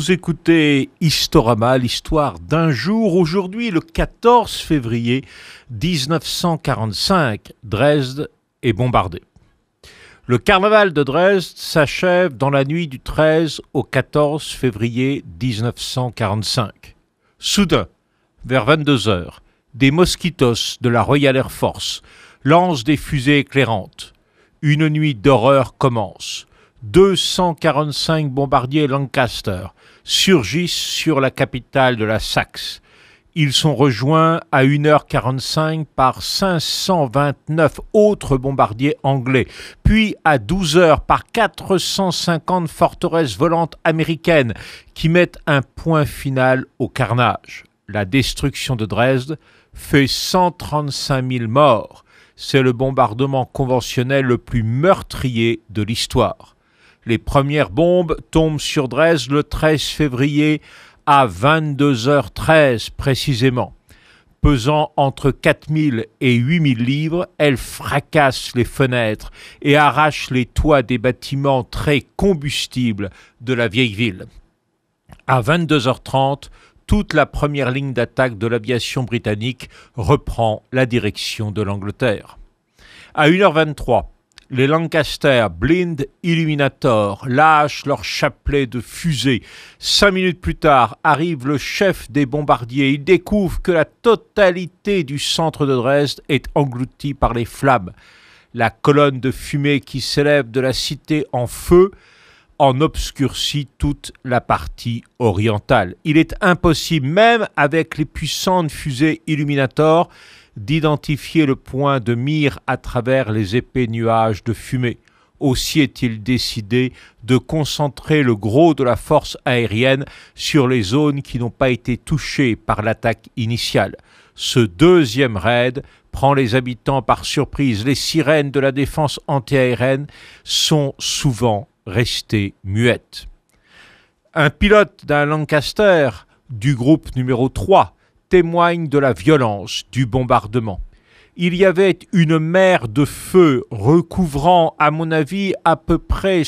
Vous écoutez Historama, l'histoire d'un jour. Aujourd'hui, le 14 février 1945, Dresde est bombardée. Le carnaval de Dresde s'achève dans la nuit du 13 au 14 février 1945. Soudain, vers 22 heures, des Mosquitos de la Royal Air Force lancent des fusées éclairantes. Une nuit d'horreur commence. 245 bombardiers Lancaster surgissent sur la capitale de la Saxe. Ils sont rejoints à 1h45 par 529 autres bombardiers anglais, puis à 12h par 450 forteresses volantes américaines qui mettent un point final au carnage. La destruction de Dresde fait 135 000 morts. C'est le bombardement conventionnel le plus meurtrier de l'histoire. Les premières bombes tombent sur Dresde le 13 février à 22h13 précisément. Pesant entre 4000 et 8000 livres, elles fracassent les fenêtres et arrachent les toits des bâtiments très combustibles de la vieille ville. À 22h30, toute la première ligne d'attaque de l'aviation britannique reprend la direction de l'Angleterre. À 1h23, les Lancaster Blind Illuminator lâchent leur chapelet de fusées. 5 minutes plus tard, arrive le chef des bombardiers. Il découvre que la totalité du centre de Dresde est engloutie par les flammes. La colonne de fumée qui s'élève de la cité en feu en obscurcit toute la partie orientale. Il est impossible, même avec les puissantes fusées Illuminator, d'identifier le point de mire à travers les épais nuages de fumée. Aussi est-il décidé de concentrer le gros de la force aérienne sur les zones qui n'ont pas été touchées par l'attaque initiale. Ce deuxième raid prend les habitants par surprise. Les sirènes de la défense antiaérienne sont souvent restées muettes. Un pilote d'un Lancaster du groupe numéro 3 témoigne de la violence du bombardement. Il y avait une mer de feu recouvrant, à mon avis, à peu près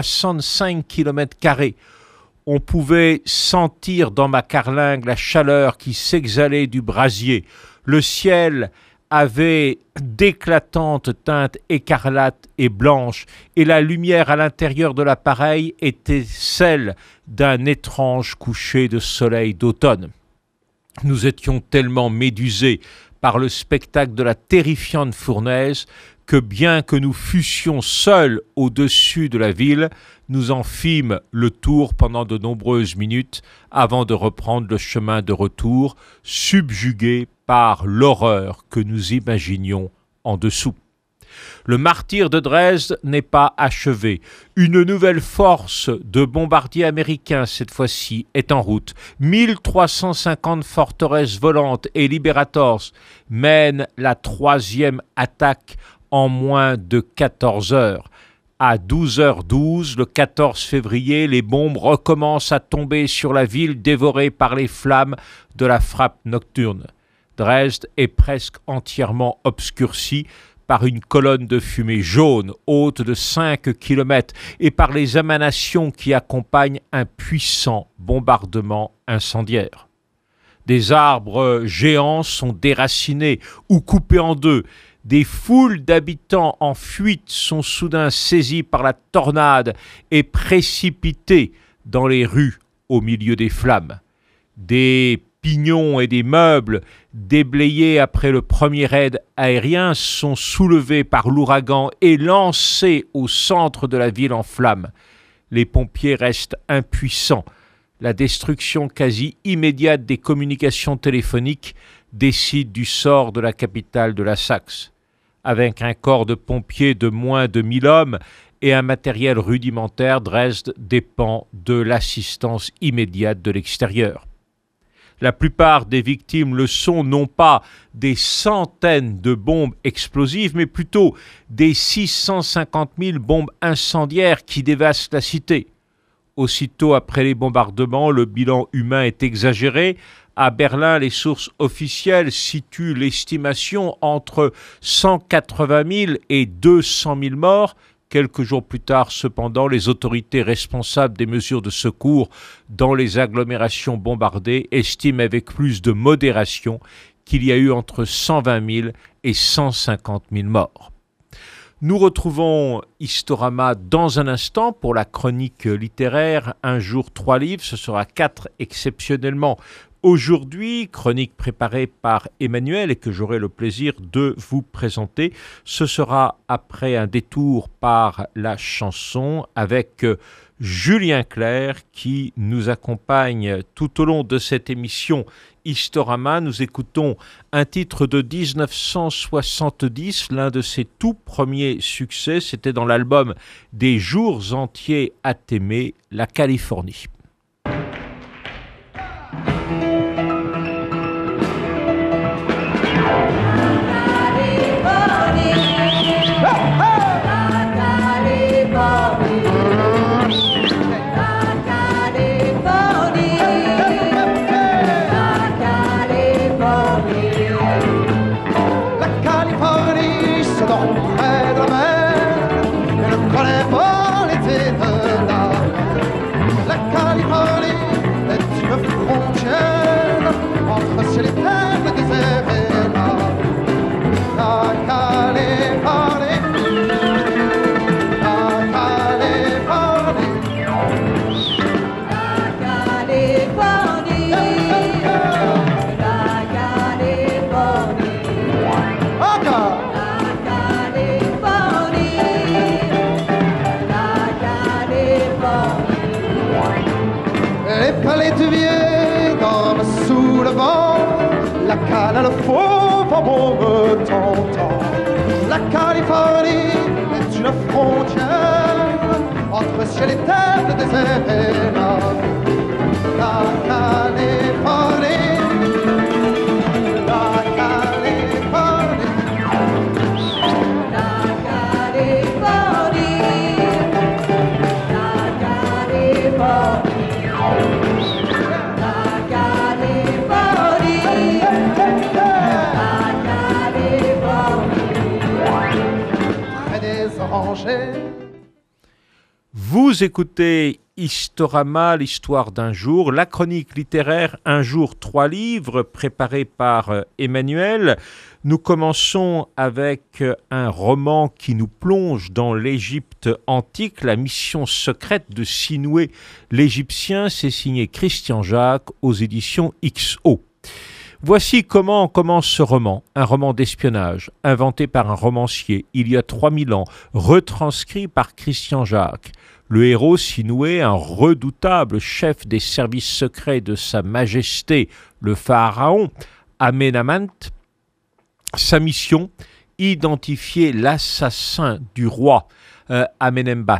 65 km². On pouvait sentir dans ma carlingue la chaleur qui s'exhalait du brasier. Le ciel avait d'éclatantes teintes écarlates et blanches, et la lumière à l'intérieur de l'appareil était celle d'un étrange coucher de soleil d'automne. Nous étions tellement médusés par le spectacle de la terrifiante fournaise que bien que nous fussions seuls au-dessus de la ville, nous en fîmes le tour pendant de nombreuses minutes avant de reprendre le chemin de retour, subjugués par l'horreur que nous imaginions en dessous. Le martyre de Dresde n'est pas achevé. Une nouvelle force de bombardiers américains, cette fois-ci, est en route. 1350 forteresses volantes et Liberators mènent la troisième attaque en moins de 14 heures. À 12h12, le 14 février, les bombes recommencent à tomber sur la ville dévorée par les flammes de la frappe nocturne. Dresde est presque entièrement obscurcie par une colonne de fumée jaune haute de 5 km et par les émanations qui accompagnent un puissant bombardement incendiaire. Des arbres géants sont déracinés ou coupés en deux. Des foules d'habitants en fuite sont soudain saisis par la tornade et précipités dans les rues au milieu des flammes. Des pignons et des meubles déblayés après le premier raid aérien sont soulevés par l'ouragan et lancés au centre de la ville en flammes. Les pompiers restent impuissants. La destruction quasi immédiate des communications téléphoniques décide du sort de la capitale de la Saxe. Avec un corps de pompiers de moins de 1000 hommes et un matériel rudimentaire, Dresde dépend de l'assistance immédiate de l'extérieur. La plupart des victimes le sont non pas des centaines de bombes explosives, mais plutôt des 650 000 bombes incendiaires qui dévastent la cité. Aussitôt après les bombardements, le bilan humain est exagéré. À Berlin, les sources officielles situent l'estimation entre 180 000 et 200 000 morts, Quelques jours plus tard, cependant, les autorités responsables des mesures de secours dans les agglomérations bombardées estiment avec plus de modération qu'il y a eu entre 120 000 et 150 000 morts. Nous retrouvons Historama dans un instant pour la chronique littéraire Un jour, 3 livres. Ce sera 4 exceptionnellement aujourd'hui, chronique préparée par Emmanuel et que j'aurai le plaisir de vous présenter. Ce sera après un détour par la chanson avec Julien Clerc qui nous accompagne tout au long de cette émission Historama. Nous écoutons un titre de 1970, l'un de ses tout premiers succès. C'était dans l'album Des jours entiers à t'aimer, la Californie. Le fauve amoureux t'entend. La Californie est une frontière entre ciel et terre, le désert et la Californie, la Californie, la Californie, la Vous écoutez Historama, l'histoire d'un jour, la chronique littéraire Un jour, 3 livres, préparée par Emmanuel. Nous commençons avec un roman qui nous plonge dans l'Égypte antique, La mission secrète de Sinoué l'Égyptien. C'est signé Christian Jacques aux éditions XO. Voici comment commence ce roman, un roman d'espionnage, inventé par un romancier il y a 3000 ans, retranscrit par Christian Jacques. Le héros Sinoué, un redoutable chef des services secrets de Sa Majesté, le pharaon Amenemhat, sa mission, identifier l'assassin du roi Amenemhat.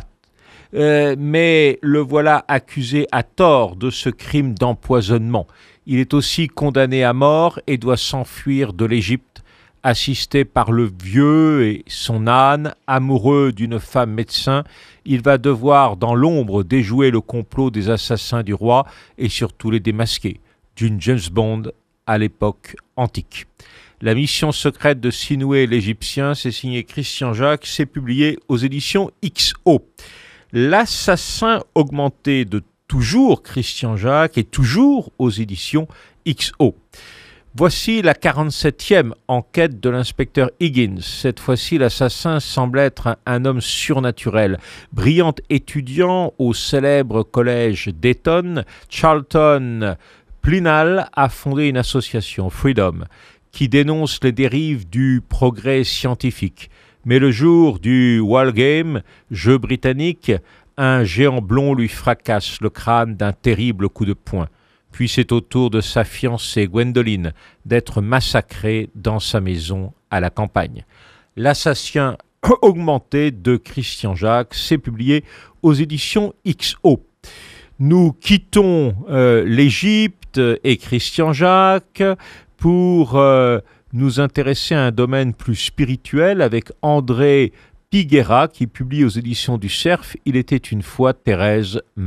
Mais le voilà accusé à tort de ce crime d'empoisonnement. Il est aussi condamné à mort et doit s'enfuir de l'Égypte, assisté par le vieux et son âne, amoureux d'une femme médecin. Il va devoir, dans l'ombre, déjouer le complot des assassins du roi et surtout les démasquer, d'une James Bond à l'époque antique. La mission secrète de Sinoué l'Égyptien, c'est signé Christian Jacques, c'est publié aux éditions XO. L'assassin augmenté de toujours Christian Jacques et toujours aux éditions XO. Voici la 47e enquête de l'inspecteur Higgins. Cette fois-ci, l'assassin semble être un homme surnaturel. Brillant étudiant au célèbre collège d'Eton, Charlton Plinall a fondé une association, Freedom, qui dénonce les dérives du progrès scientifique. Mais le jour du Wall Game, jeu britannique, un géant blond lui fracasse le crâne d'un terrible coup de poing. Puis c'est au tour de sa fiancée Gwendoline d'être massacrée dans sa maison à la campagne. L'assassin augmenté de Christian Jacques, c'est publié aux éditions XO. Nous quittons l'Égypte et Christian Jacques pour nous intéresser à un domaine plus spirituel avec André Piguera qui publie aux éditions du Cerf « Il était une fois Thérèse Martin ».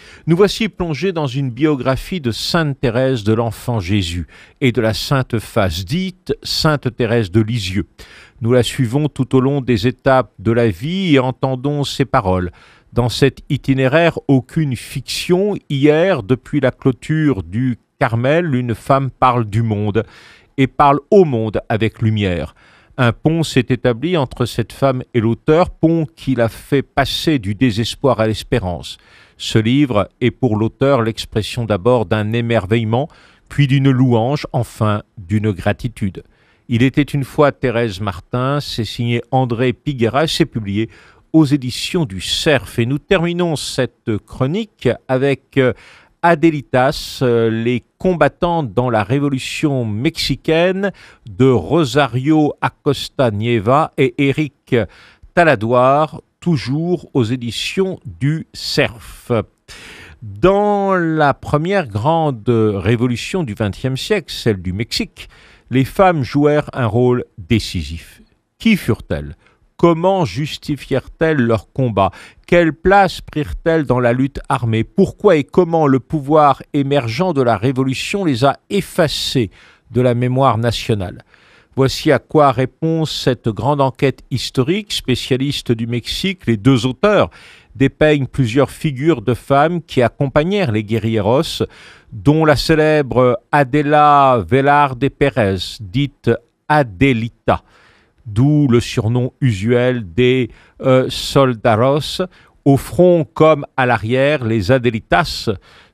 Nous voici plongés dans une biographie de Sainte Thérèse de l'Enfant Jésus et de la Sainte Face, dite Sainte Thérèse de Lisieux. Nous la suivons tout au long des étapes de la vie et entendons ses paroles. Dans cet itinéraire, aucune fiction. Hier, depuis la clôture du Carmel, une femme parle du monde et parle au monde avec lumière. Un pont s'est établi entre cette femme et l'auteur, pont qui l'a fait passer du désespoir à l'espérance. Ce livre est pour l'auteur l'expression d'abord d'un émerveillement, puis d'une louange, enfin d'une gratitude. Il était une fois Thérèse Martin, c'est signé André Piguera, c'est publié aux éditions du Cerf. Et nous terminons cette chronique avec Adelitas, les combattants dans la révolution mexicaine de Rosario Acosta Nieva et Éric Taladoire, toujours aux éditions du Cerf. Dans la première grande révolution du XXe siècle, celle du Mexique, les femmes jouèrent un rôle décisif. Qui furent-elles ? Comment justifièrent-elles leur combat ? Quelle place prirent-elles dans la lutte armée ? Pourquoi et comment le pouvoir émergent de la Révolution les a effacées de la mémoire nationale ? Voici à quoi répond cette grande enquête historique. Spécialistes du Mexique, les deux auteurs dépeignent plusieurs figures de femmes qui accompagnèrent les guérilleros, dont la célèbre Adela Velarde Pérez, dite Adelita, d'où le surnom usuel des soldados. Au front comme à l'arrière, les Adelitas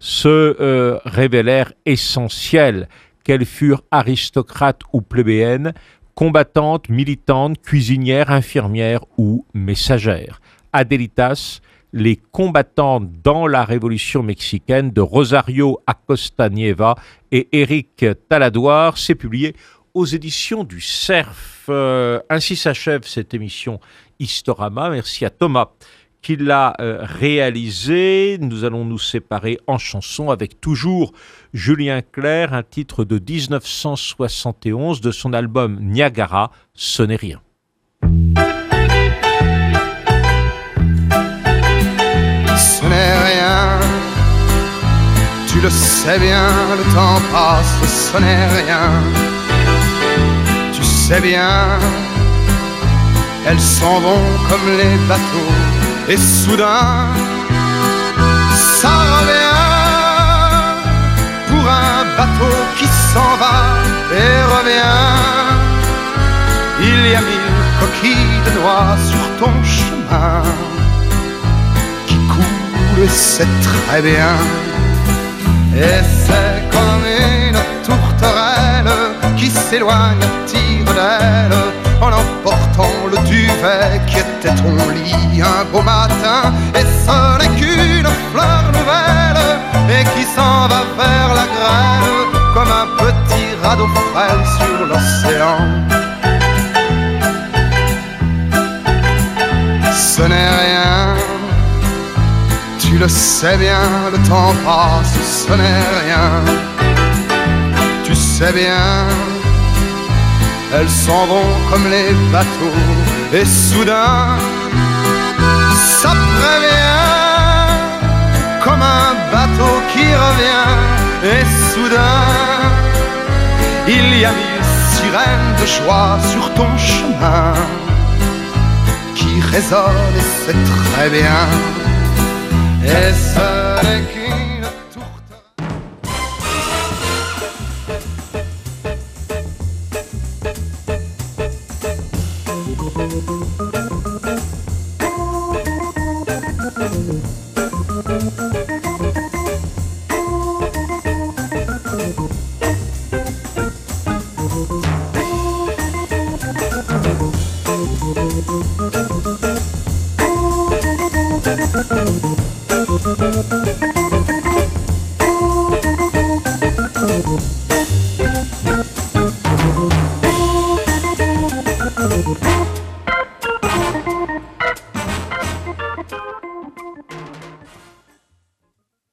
se révélèrent essentielles, qu'elles furent aristocrates ou plébéennes, combattantes, militantes, cuisinières, infirmières ou messagères. Adelitas, les combattantes dans la Révolution mexicaine de Rosario Acosta Nieva et Éric Taladoire, c'est publié aux éditions du Cerf. Ainsi s'achève cette émission Historama. Merci à Thomas qui l'a réalisé. Nous allons nous séparer en chanson avec toujours Julien Clerc, un titre de 1971 de son album Niagara, Ce n'est rien. Ce n'est rien, tu le sais bien, le temps passe, ce n'est rien. Tu sais bien, elles s'en vont comme les bateaux, et soudain, ça revient pour un bateau qui s'en va et revient. Il y a 1000 coquilles de noix sur ton chemin qui coulent, et c'est très bien. Et c'est comme une tourterelle qui s'éloigne à tire d'aile en emportant le duvet qui était ton lit un beau matin. Et ce n'est qu'une fleur nouvelle et qui s'en va vers la grêle comme un petit radeau frêle sur l'océan. Ce n'est rien, tu le sais bien, le temps passe, ce n'est rien. Tu sais bien, elles s'en vont comme les bateaux, et soudain, ça prévient, comme un bateau qui revient, et soudain, il y a 1000 sirènes de joie sur ton chemin, qui résonnent, et c'est très bien, et ce n'est qu'une tourterelle.